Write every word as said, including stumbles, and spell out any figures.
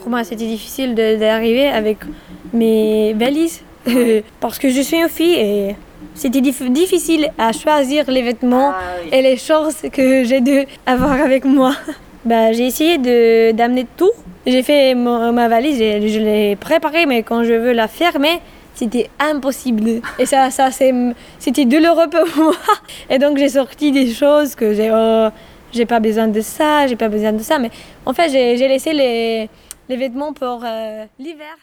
Pour moi, c'était difficile de, d'arriver avec mes valises parce que je suis une fille et c'était dif- difficile à choisir les vêtements ah, oui. et les choses que j'ai dû avoir avec moi. Bah, j'ai essayé de, d'amener tout. J'ai fait mon, ma valise, et je l'ai préparée, mais quand je veux la fermer, c'était impossible. Et ça, ça c'est, c'était douloureux pour moi. Et donc j'ai sorti des choses que j'ai, oh, j'ai pas besoin de ça, j'ai pas besoin de ça. Mais en fait, j'ai, j'ai laissé les, les vêtements pour euh, l'hiver.